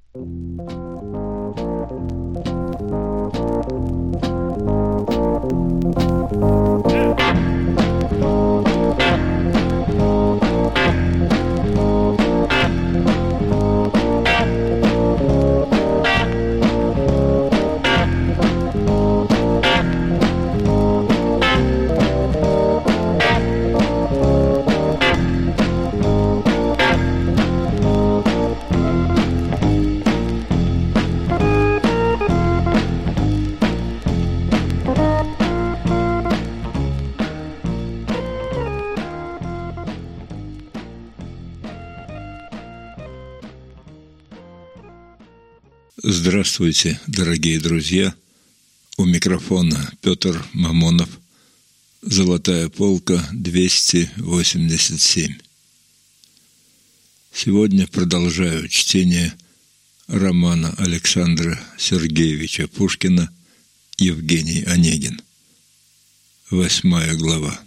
Здравствуйте, дорогие друзья! У микрофона Петр Мамонов. Золотая полка 287. Сегодня продолжаю чтение романа Александра Сергеевича Пушкина «Евгений Онегин». 8 глава.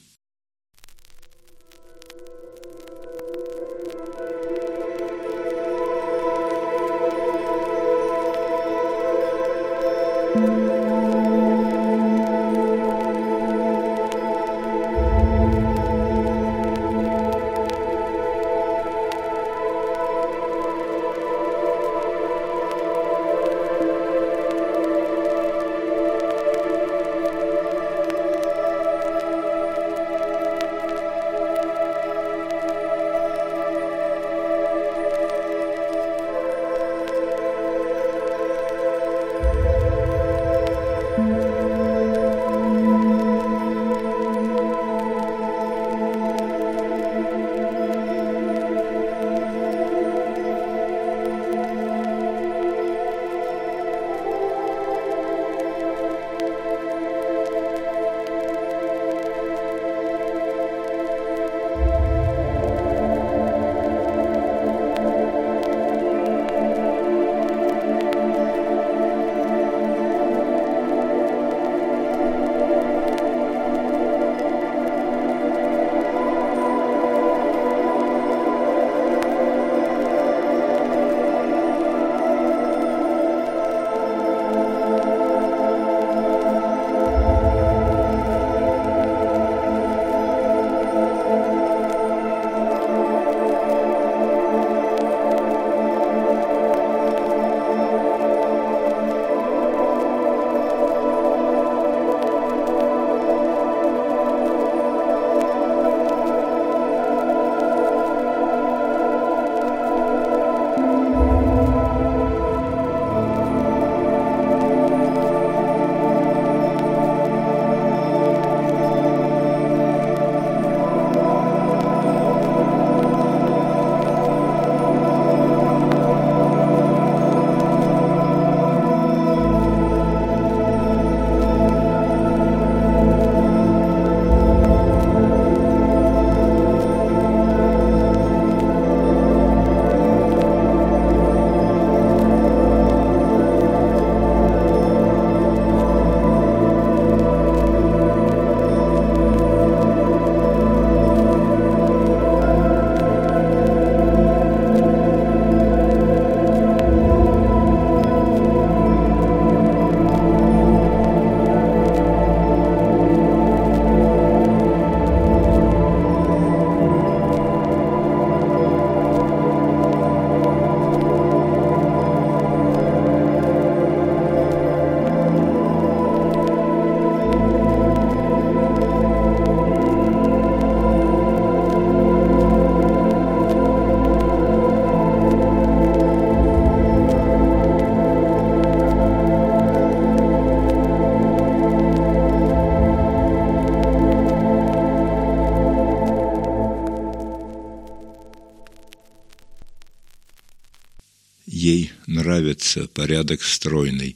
Ей нравится порядок стройный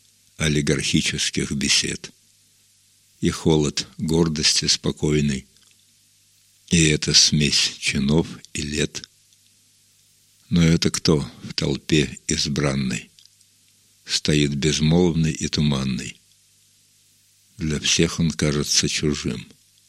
олигархических бесед и холод гордости спокойной, и эта смесь чинов и лет. Но это кто в толпе избранной стоит безмолвный и туманный? Для всех он кажется чужим.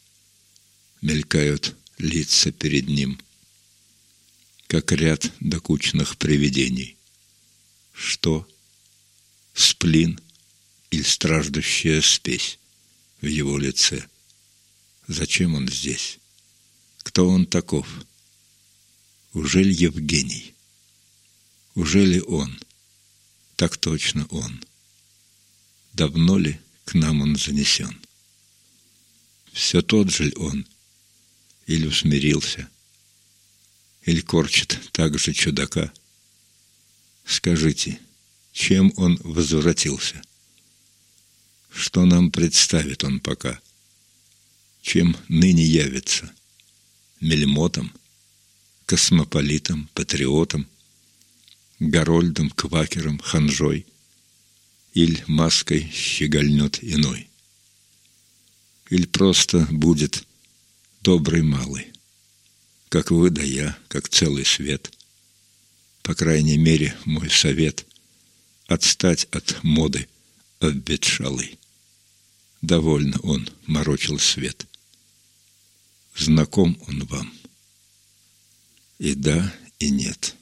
Мелькают лица перед ним, как ряд докучных привидений. Что? Сплин или страждущая спесь в его лице? Зачем он здесь? Кто он таков? Ужель Евгений? Ужели он? Так точно он. Давно ли к нам он занесен? Все тот же ли он? Или усмирился? Или корчит так же чудака? Скажите, чем он возвратился? Что нам представит он пока? Чем ныне явится? Мельмотом? Космополитом? Патриотом? Гарольдом, квакером, ханжой? Иль маской щегольнет иной? Иль просто будет добрый малый, как вы да я, как целый свет? По крайней мере, мой совет — отстать от моды обветшалой. Довольно он морочил свет. Знаком он вам? И да, и нет.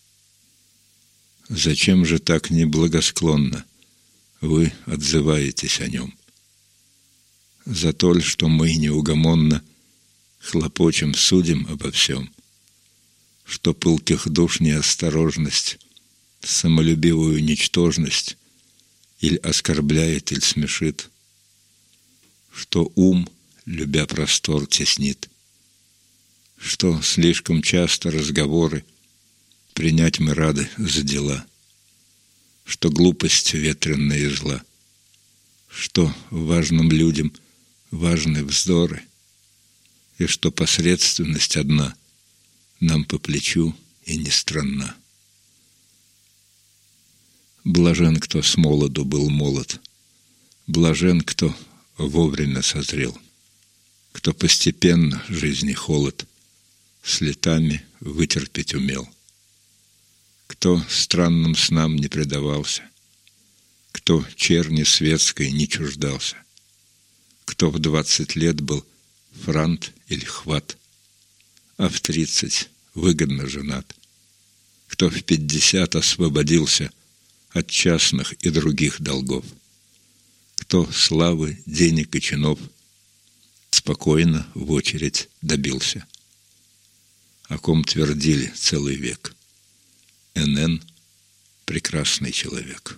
Зачем же так неблагосклонно вы отзываетесь о нем? За то ли, что мы неугомонно хлопочем, судим обо всем, что пылких душ неосторожность, самолюбивую ничтожность или оскорбляет, или смешит, что ум, любя простор, теснит, что слишком часто разговоры принять мы рады за дела, что глупость ветренная и зла, что важным людям важны вздоры, и что посредственность одна нам по плечу и не странна. Блажен, кто с молоду был молод, блажен, кто вовремя созрел, кто постепенно жизни холод с летами вытерпеть умел, кто странным снам не предавался, кто черни светской не чуждался, кто в 20 лет был франт или хват, а в 30 выгодно женат, кто в 50 освободился от частных и других долгов, кто славы, денег и чинов спокойно в очередь добился, о ком твердили целый век: НН — прекрасный человек.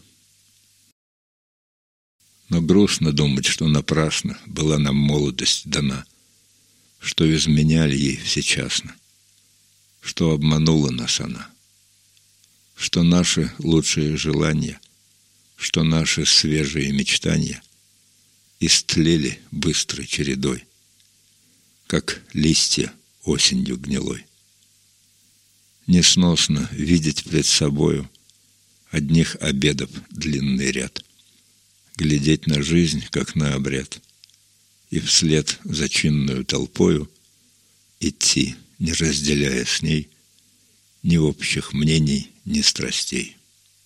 Но грустно думать, что напрасно была нам молодость дана, что изменяли ей всечасно, что обманула нас она, что наши лучшие желания, что наши свежие мечтания истлели быстрой чередой, как листья осенью гнилой. Несносно видеть пред собою одних обедов длинный ряд, глядеть на жизнь, как на обряд, и вслед за чинную толпою идти, не разделяя с ней ни общих мнений, ни страстей.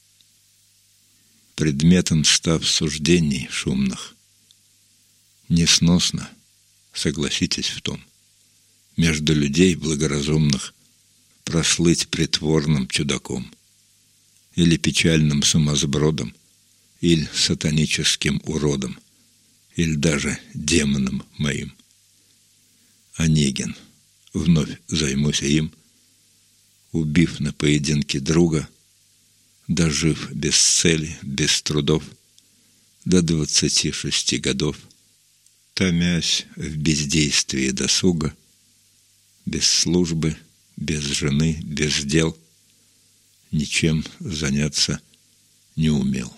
Предметом став суждений шумных, несносно, согласитесь в том, между людей благоразумных прослыть притворным чудаком или печальным сумасбродом, или сатаническим уродом, или даже демоном моим. Онегин, вновь займусь им, убив на поединке друга, дожив без цели, без трудов, до 26 годов, томясь в бездействии досуга, без службы, без жены, без дел, ничем заняться не умел.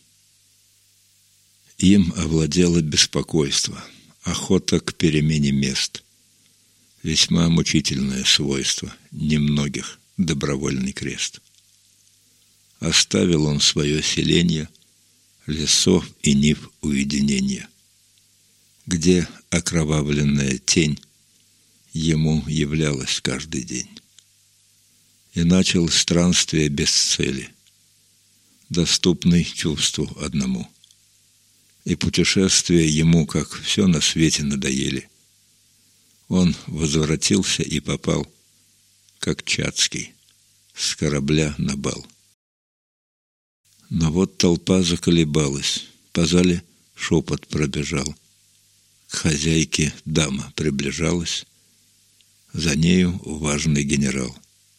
Им овладело беспокойство, охота к перемене мест, весьма мучительное свойство немногих добровольный крест. Оставил он свое селенье, лесов и нив уединения, где окровавленная тень ему являлась каждый день. И начал странствие без цели, доступный чувству одному. И путешествия ему, как все на свете, надоели. Он возвратился и попал, как Чацкий, с корабля на бал. Но вот толпа заколебалась, по зале шепот пробежал. К хозяйке дама приближалась, за нею важный генерал.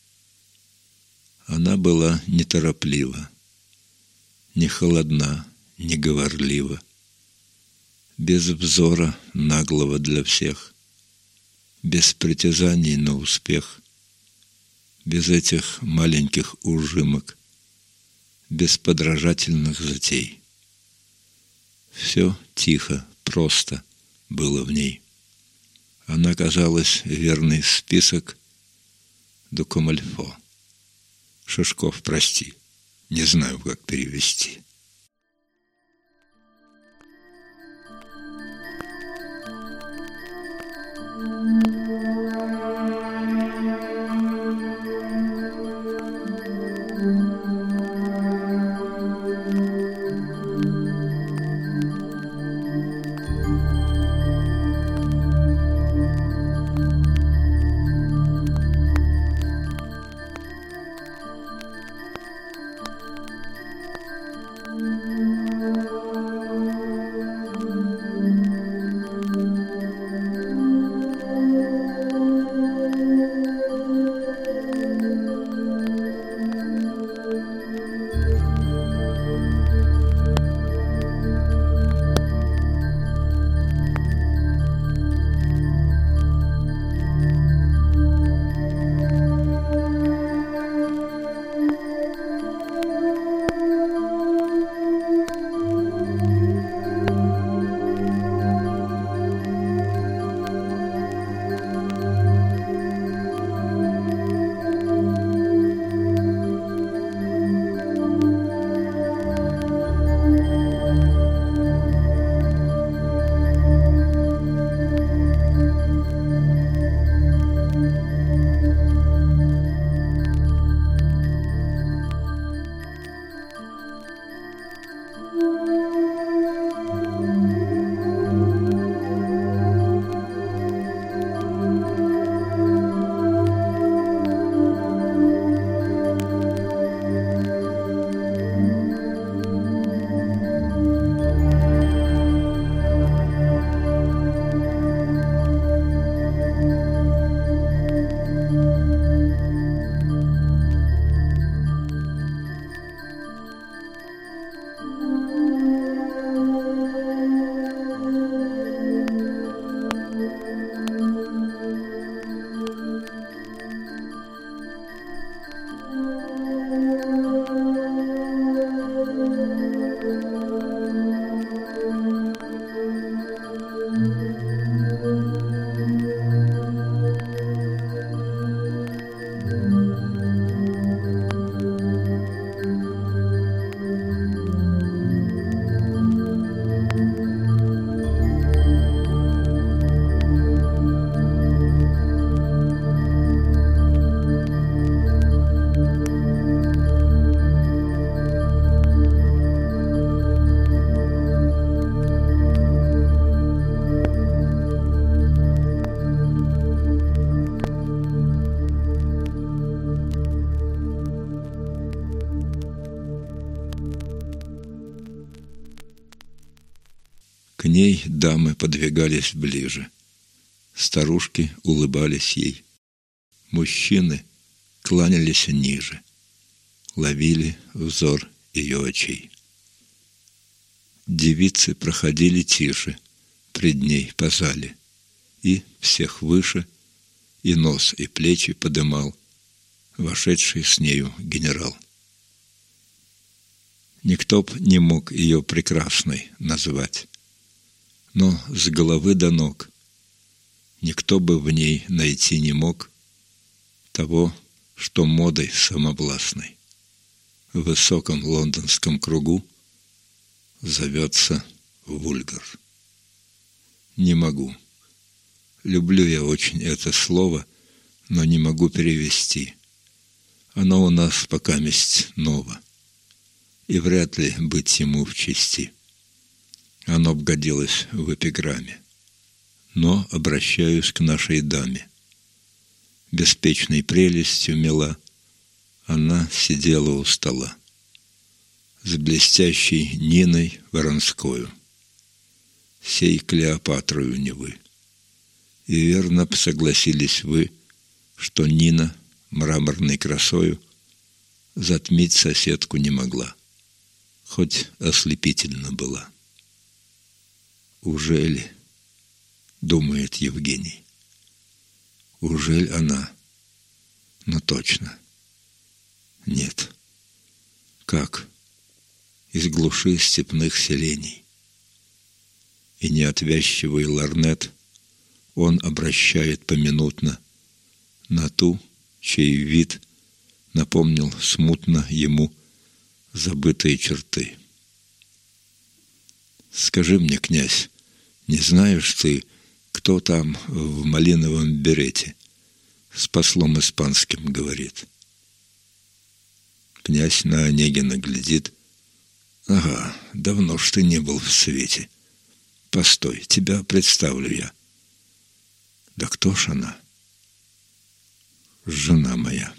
Она была нетороплива, не холодна, не говорлива, без взора наглого для всех, без притязаний на успех, без этих маленьких ужимок, без подражательных затей. Все тихо, просто было в ней. Она казалась верный список Дукомальфо. Шишков, прости, не знаю, как перевести. К ней дамы подвигались ближе. Старушки улыбались ей. Мужчины кланялись ниже, ловили взор ее очей. Девицы проходили тише пред ней по зале, и всех выше, и нос, и плечи подымал вошедший с нею генерал. Никто б не мог ее прекрасной назвать, но с головы до ног никто бы в ней найти не мог того, что модой самовластной в высоком лондонском кругу зовется вульгар. Не могу. Люблю я очень это слово, но не могу перевести. Оно у нас покаместь ново, и вряд ли быть ему в чести. Оно б годилось в эпиграмме. Но обращаюсь к нашей даме. Беспечной прелестью мила она сидела у стола. с блестящей Ниной Воронскою, сей Клеопатрою не вы. И верно б согласились вы, что Нина мраморной красою затмить соседку не могла, хоть ослепительно была. Ужели, думает Евгений, ужель она? Но точно. Нет. Как? Из глуши степных селений. И неотвязчивый лорнет он обращает поминутно на ту, чей вид напомнил смутно ему забытые черты. Скажи мне, князь, не знаешь ты, кто там в малиновом берете с послом испанским говорит? Князь на Онегина глядит. Ага, давно ж ты не был в свете. Постой, тебя представлю я. Да кто ж она? Жена моя.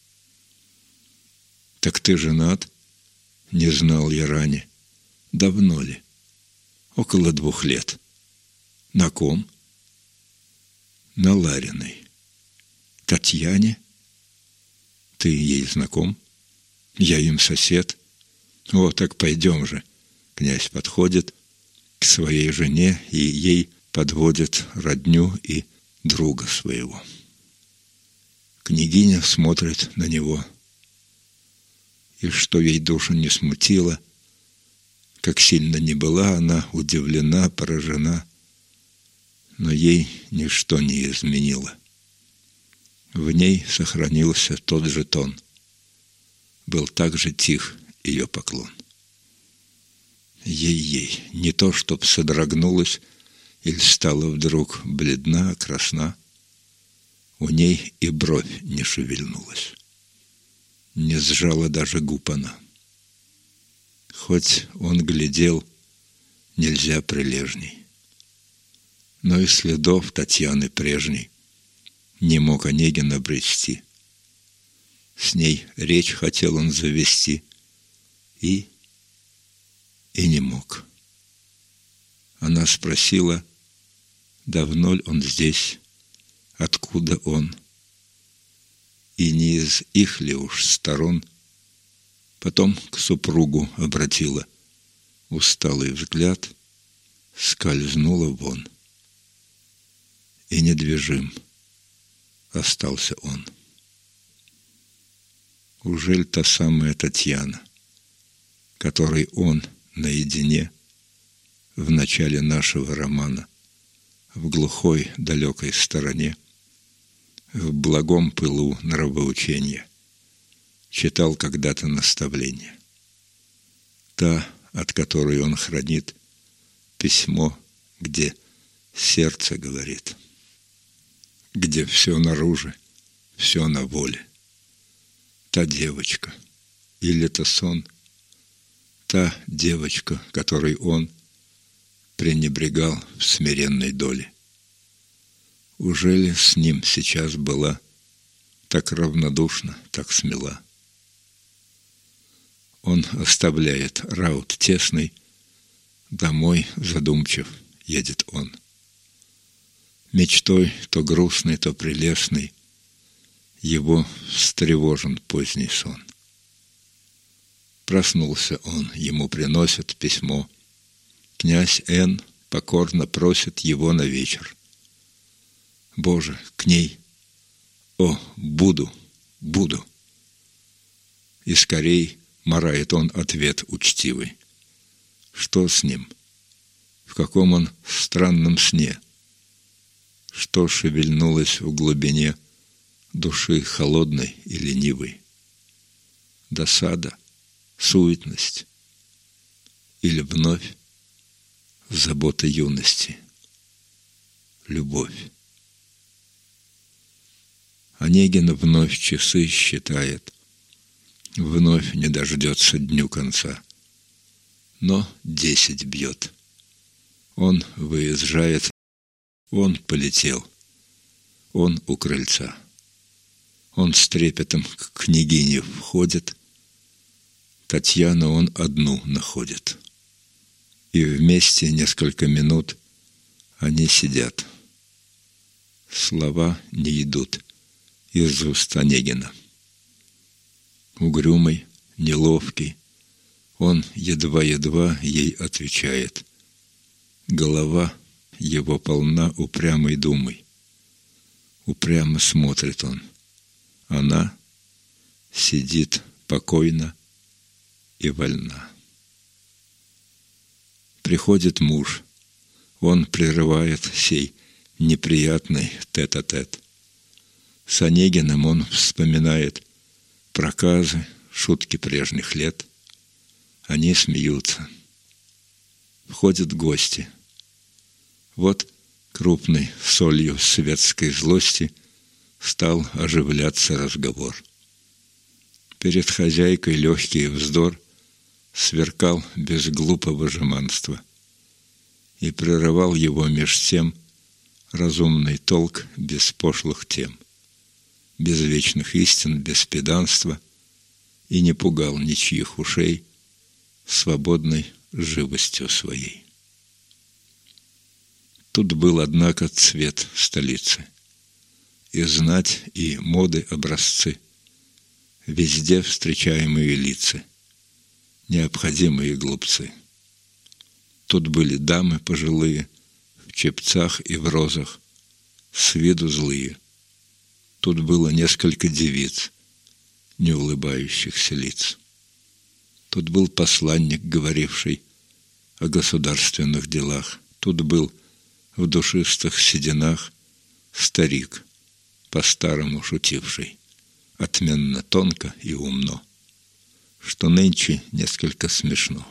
Так ты женат? Не знал я ранее. Давно ли? Около 2 лет. На ком? На Лариной. Татьяне? Ты ей знаком? Я им сосед. О, так пойдем же. Князь подходит к своей жене и ей подводит родню и друга своего. Княгиня смотрит на него. И что ей душу не смутило, как сильно ни была она удивлена, поражена, но ей ничто не изменило. В ней сохранился тот же тон. Был так же тих ее поклон. Ей-ей, не то, чтоб содрогнулась или стала вдруг бледна, красна, у ней и бровь не шевельнулась. Не сжала даже губ она. Хоть он глядел, нельзя прилежней. Но и следов Татьяны прежней не мог Онегин обрести. С ней речь хотел он завести и не мог. Она спросила, давно ли он здесь, откуда он, и не из их ли уж сторон. Потом к супругу обратила усталый взгляд, скользнула вон. И недвижим остался он. Ужель та самая Татьяна, которой он наедине в начале нашего романа, в глухой далекой стороне, в благом пылу нравоучения, читал когда-то наставление. Та, от которой он хранит письмо, где сердце говорит, где все наружу, все на воле. Та девочка, или это сон, та девочка, которой он пренебрегал в смиренной доле. Ужели с ним сейчас была так равнодушна, так смела? Он оставляет раут тесный, домой задумчив едет он. Мечтой то грустной, то прелестной его встревожен поздний сон. Проснулся он, ему приносят письмо. Князь Н. покорно просит его на вечер. Боже, к ней! О, буду! И скорей марает он ответ учтивый. Что с ним? В каком он странном сне? Что шевельнулось в глубине души холодной и ленивой? Досада, суетность или вновь забота юности, любовь? Онегин вновь часы считает, вновь не дождется дню конца. Но 10 бьет. Он выезжает, он полетел, он у крыльца. Он с трепетом к княгине входит. Татьяну он одну находит. И вместе несколько минут они сидят. Слова не идут из уст Онегина. Угрюмый, неловкий, он едва-едва ей отвечает. Голова его полна упрямой думой. Упрямо смотрит он. Она сидит покойно и вольна. Приходит муж. Он прерывает сей неприятный тет-а-тет. С Онегиным он вспоминает проказы, шутки прежних лет. Они смеются. Входят гости. Вот крупной солью светской злости стал оживляться разговор. Перед хозяйкой легкий вздор сверкал без глупого жеманства, и прерывал его меж тем разумный толк без пошлых тем, без вечных истин, без педанства, и не пугал ничьих ушей свободной живостью своей. Тут был, однако, цвет столицы, и знать, и моды образцы, везде встречаемые лица, необходимые глупцы. Тут были дамы пожилые, в чепцах и в розах, с виду злые. Тут было несколько девиц, не улыбающихся лиц. Тут был посланник, говоривший о государственных делах. Тут был в душистых сединах старик, по-старому шутивший, отменно тонко и умно, что нынче несколько смешно.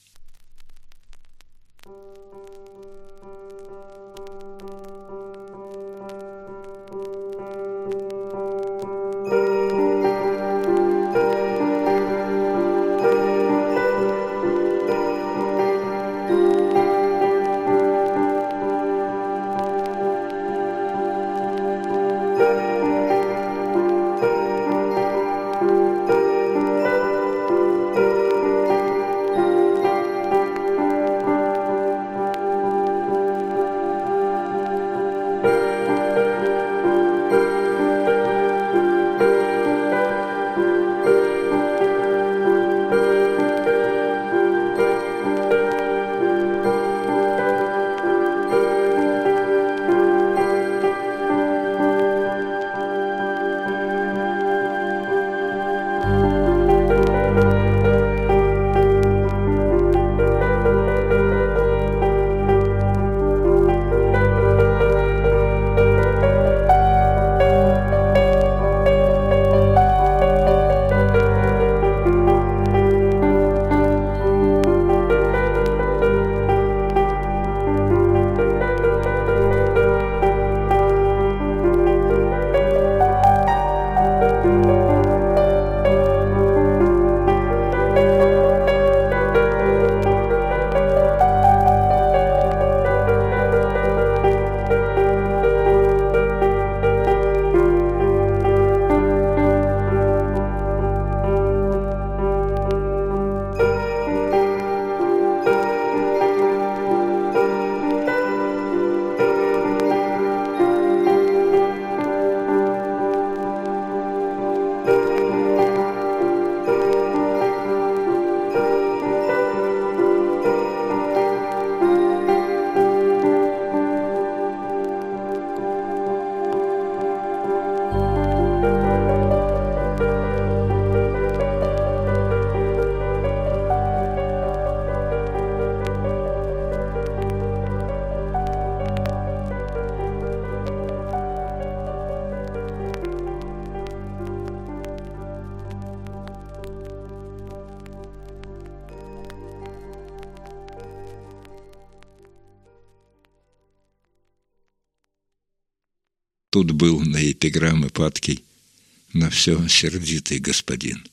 Тут был на эпиграммы падкий, на все сердитый господин.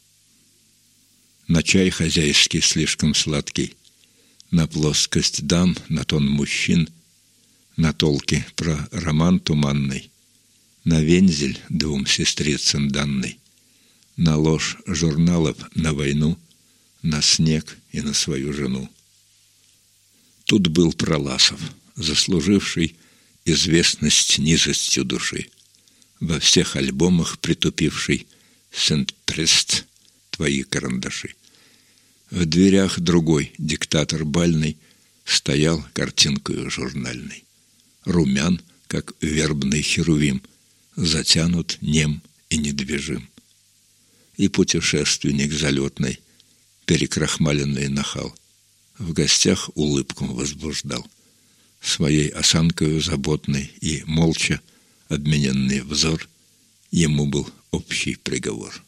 На чай хозяйский слишком сладкий, на плоскость дам, на тон мужчин, на толки про роман туманный, на вензель двум сестрицам данный, на ложь журналов на войну, на снег и на свою жену. Тут был Проласов, заслуживший известность низостью души, во всех альбомах притупивший «Сент-Прест» твои карандаши. В дверях другой диктатор бальный стоял картинкою журнальной. Румян, как вербный херувим, затянут, нем и недвижим. И путешественник залетный, перекрахмаленный нахал, в гостях улыбку возбуждал, своей осанкою заботной, и молча обмененный взор ему был общий приговор.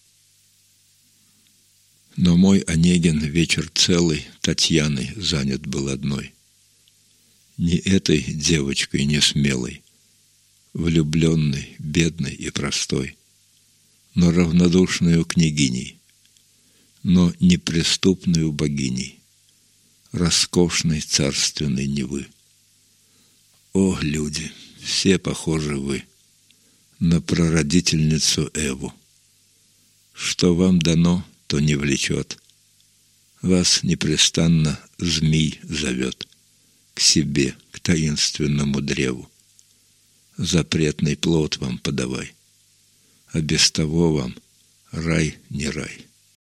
Но мой Онегин вечер целый Татьяной занят был одной. Не этой девочкой несмелой, влюбленной, бедной и простой, но равнодушною княгиней, но неприступною богиней, роскошной царственной Невы. О, люди, все похожи вы на прародительницу Эву. Что вам дано, то не влечет. Вас непрестанно змий зовет к себе, к таинственному древу. Запретный плод вам подавай, а без того вам рай не рай.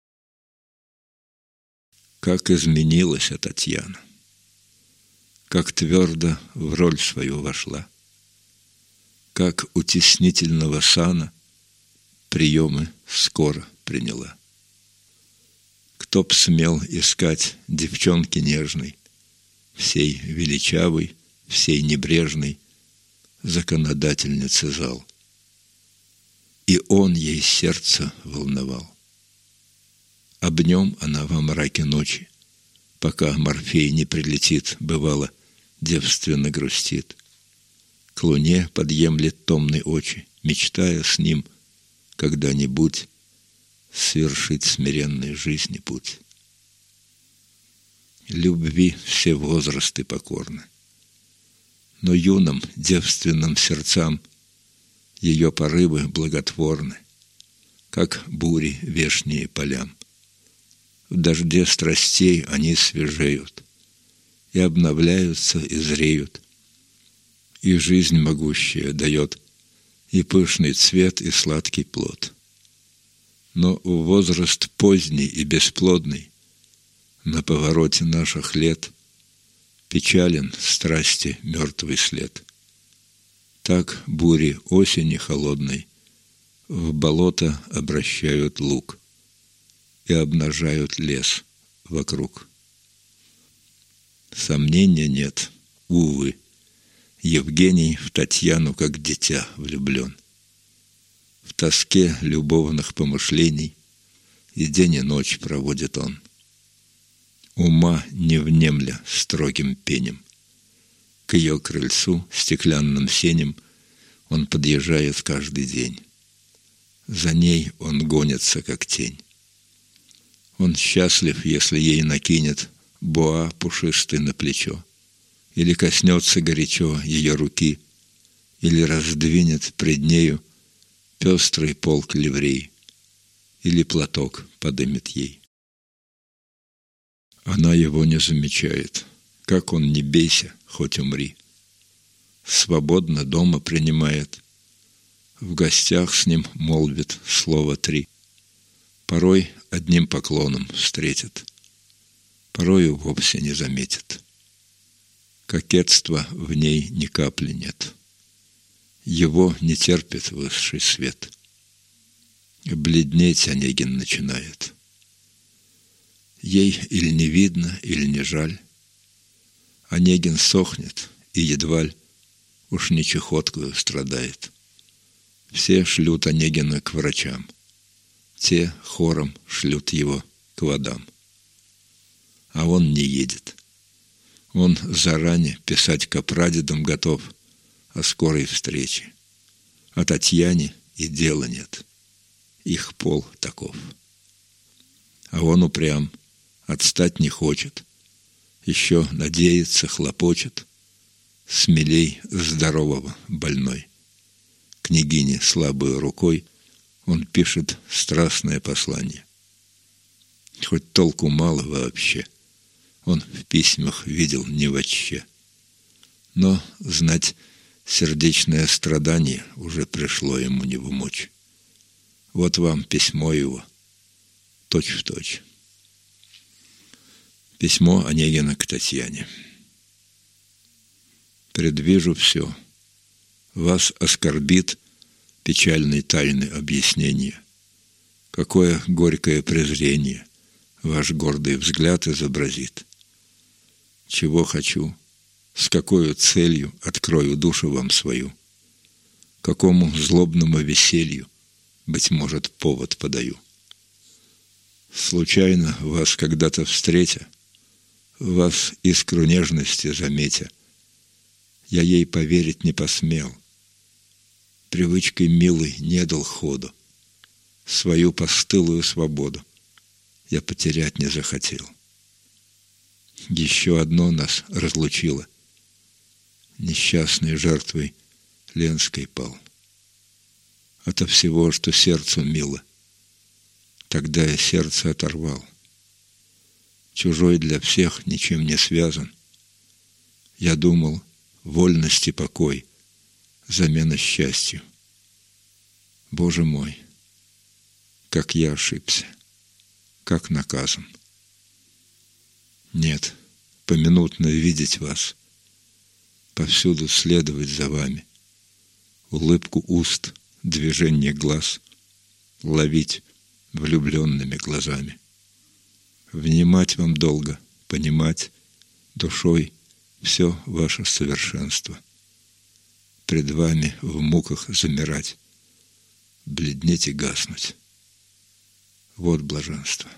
Как изменилась Татьяна, как твердо в роль свою вошла, как утеснительного сана приемы скоро приняла. Кто б смел искать девчонки нежной, всей величавой, всей небрежной законодательницы зал. И он ей сердце волновал. Об нем она во мраке ночи, пока Морфей не прилетит, бывало, девственно грустит. К луне подъемлет томные очи, мечтая с ним когда-нибудь свершить смиренной жизни путь. Любви все возрасты покорны, но юным девственным сердцам ее порывы благотворны, как бури вешние полям. В дожде страстей они свежеют, и обновляются, и зреют, и жизнь могущая дает и пышный цвет, и сладкий плод. Но в возраст поздний и бесплодный, на повороте наших лет, печален страсти мертвый след. Так бури осени холодной в болото обращают луг и обнажают лес вокруг. Сомнения нет, увы, Евгений в Татьяну как дитя влюблен. В тоске любовных помышлений и день и ночь проводит он, ума не внемля строгим пенем. К ее крыльцу стеклянным сенем он подъезжает каждый день. За ней он гонится, как тень. Он счастлив, если ей накинет боа пушистый на плечо, или коснется горячо ее руки, или раздвинет пред нею пестрый полк ливрей, или платок подымет ей. Она его не замечает, как он не бейся, хоть умри. Свободно дома принимает, в гостях с ним молвит слово 3. Порой одним поклоном встретит, порою вовсе не заметит. Кокетства в ней ни капли нет. Его не терпит высший свет. Бледнеть Онегин начинает. Ей или не видно, или не жаль. Онегин сохнет, и едва ль уж не чехоткою страдает. Все шлют Онегина к врачам, те хором шлют его к водам. А он не едет. Он заранее писать ко прадедам готов о скорой встрече. А Татьяне и дела нет. Их пол таков. А он упрям, отстать не хочет. Еще надеется, хлопочет. Смелей здорового больной. Княгине слабой рукой он пишет страстное послание. хоть толку мало вообще, он в письмах видел не вотще. Но, знать, сердечное страдание уже пришло ему не в мочь. Вот вам письмо его, точь-в-точь. Письмо Онегина к Татьяне. «Предвижу все. Вас оскорбит печальной тайны объяснения. Какое горькое презрение ваш гордый взгляд изобразит. Чего хочу, с какой целью открою душу вам свою, какому злобному веселью, быть может, повод подаю. Случайно вас когда-то встретя, вас искру нежности заметя, я ей поверить не посмел, привычкой милой не дал ходу, свою постылую свободу я потерять не захотел. Еще одно нас разлучило, несчастной жертвой Ленской пал. Ото всего, что сердцу мило, тогда я сердце оторвал. Чужой для всех ничем не связан. Я думал, вольность и покой — замена счастью. Боже мой, как я ошибся, как наказан. Нет, поминутно видеть вас, повсюду следовать за вами, улыбку уст, движение глаз ловить влюбленными глазами, внимать вам долго, понимать душой все ваше совершенство, пред вами в муках замирать, бледнеть и гаснуть. Вот блаженство.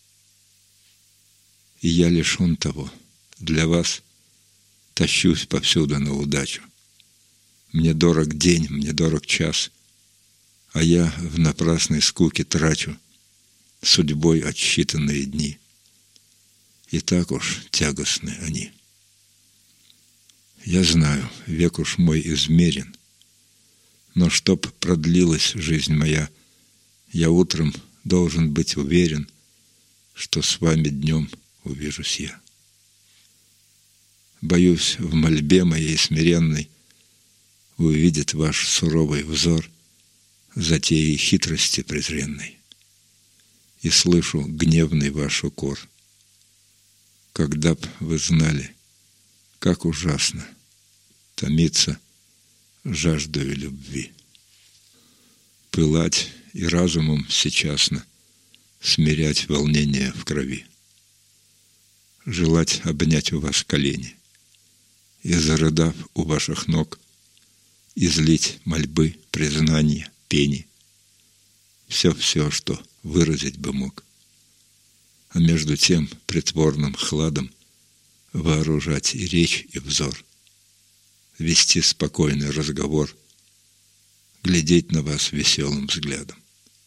И я лишен того. Для вас тащусь повсюду на удачу. Мне дорог день, мне дорог час, а я в напрасной скуке трачу судьбой отсчитанные дни. И так уж тягостны они. Я знаю, век уж мой измерен, но чтоб продлилась жизнь моя, я утром должен быть уверен, что с вами днем увижусь я. Боюсь, в мольбе моей смиренной увидит ваш суровый взор затеи хитрости презренной, и слышу гневный ваш укор. Когда б вы знали, как ужасно томиться жаждою любви, пылать и разумом сейчасно смирять волнение в крови, желать обнять у вас колени и, зарыдав у ваших ног, излить мольбы, признания, пени, все, что выразить бы мог, а между тем притворным хладом вооружать и речь, и взор, вести спокойный разговор, глядеть на вас веселым взглядом.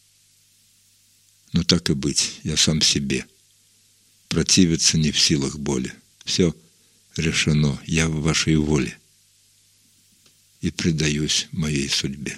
Но так и быть, я сам себе, противиться не в силах боли. Все решено, я в вашей воле и предаюсь моей судьбе.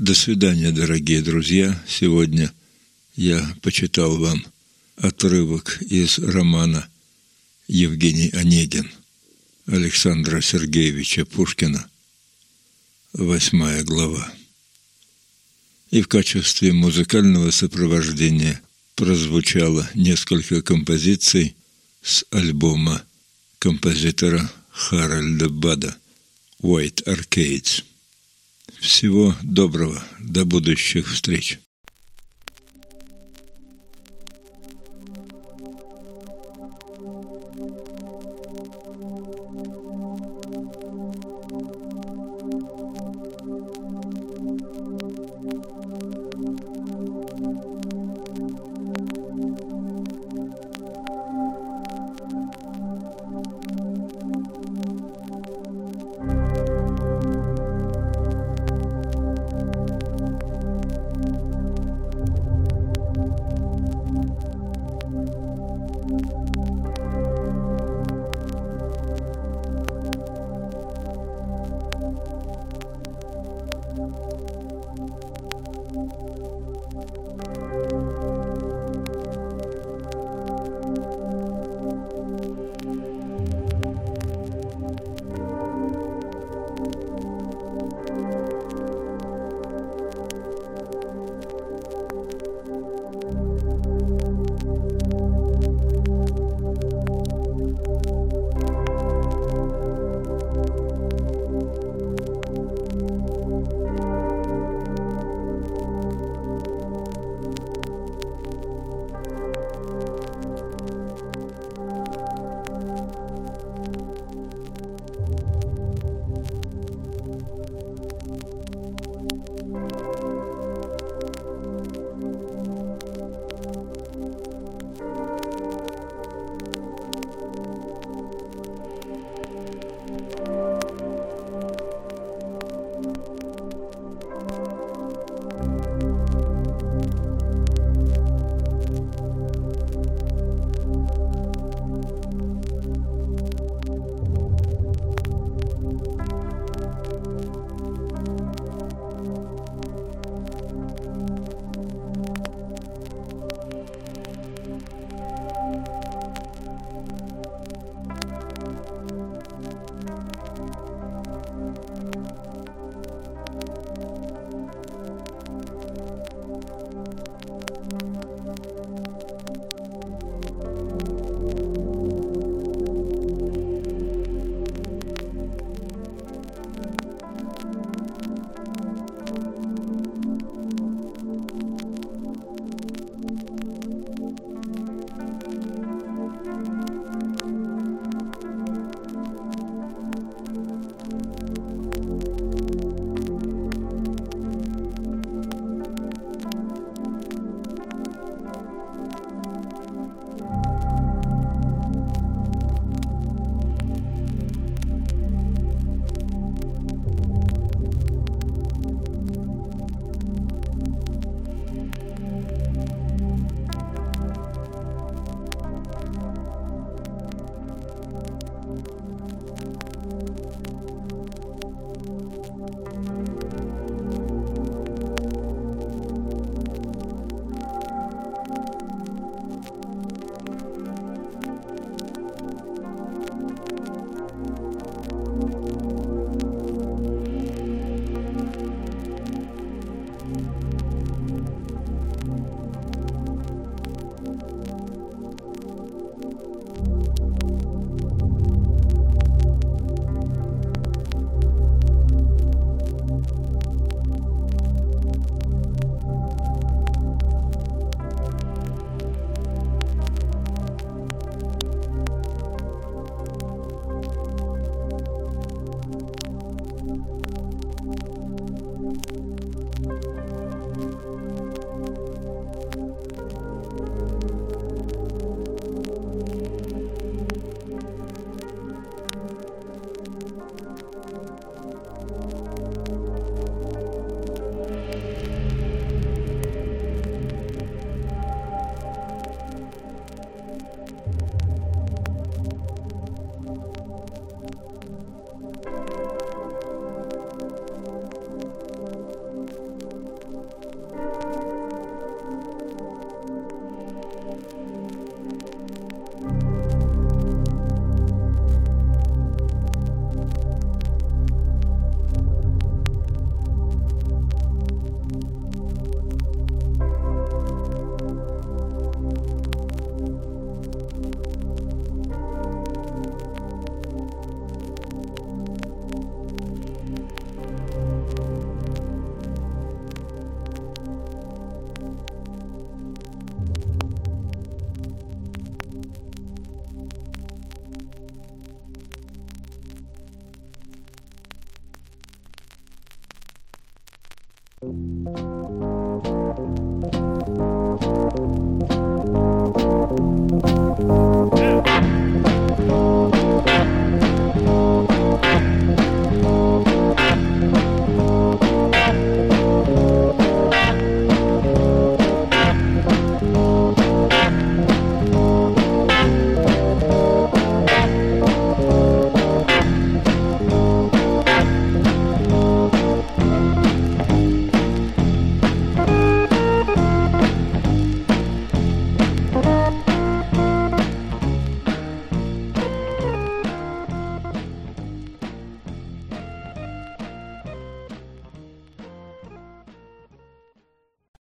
До свидания, дорогие друзья. Сегодня я почитал вам отрывок из романа «Евгений Онегин» Александра Сергеевича Пушкина, 8 глава. И в качестве музыкального сопровождения прозвучало несколько композиций с альбома композитора Харальда Бада «White Arcades». Всего доброго, до будущих встреч!